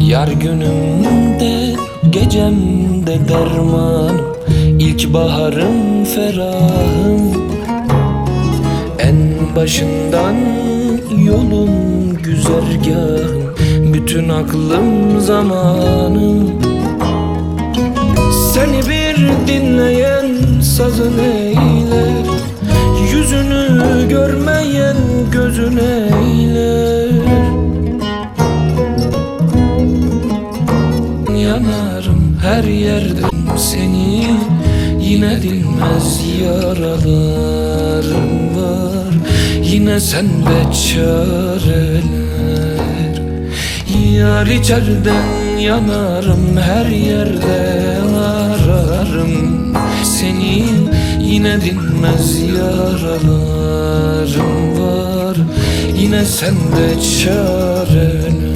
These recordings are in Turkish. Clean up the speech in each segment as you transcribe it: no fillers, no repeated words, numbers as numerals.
Yar günümde, gecemde dermanım, İlkbaharım, ferahım. En başından yolum, güzergahım, bütün aklım, zamanım. Seni bir dinleyen sazın eyler, yüzünü görmeyen gözün eyler. Yanarım her yerde seni, yine dinmez yaralarım var. Yine sende çareler. Yar içerden yanarım, her yerde ararım seni, yine dinmez yaralarım var. Yine sende çareler.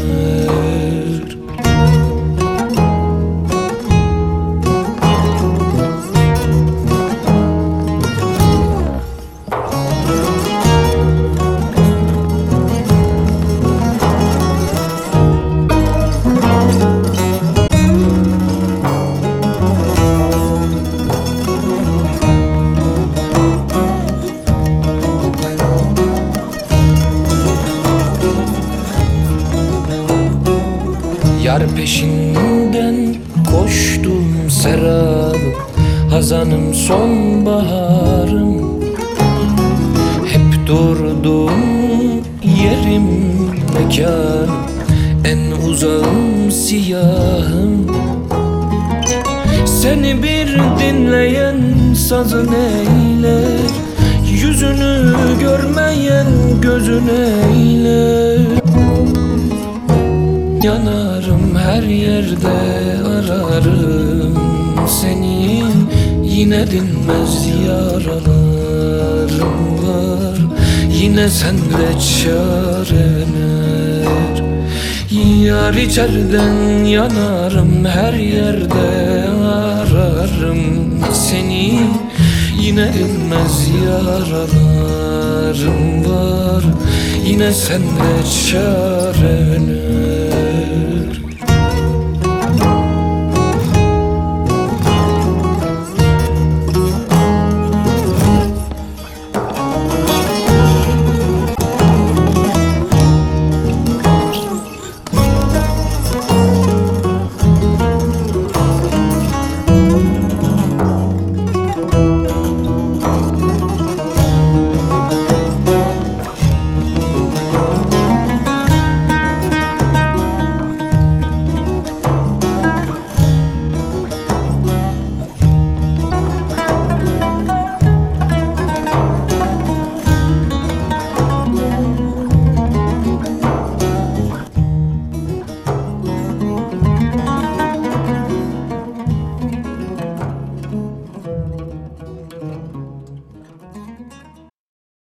Yar peşinden koştum serabım, hazanım, sonbaharım. Hep durdum yerim, mekanım, en uzağım, siyahım. Seni bir dinleyen sazın eyler, yüzünü görmeyen gözün eyler. Yanarım her yerde ararım seni, yine dinmez yaralarım var. Yine sende çareler. Yar içerden yanarım, her yerde ararım seni, yine dinmez yaralarım var. Yine sende çareler.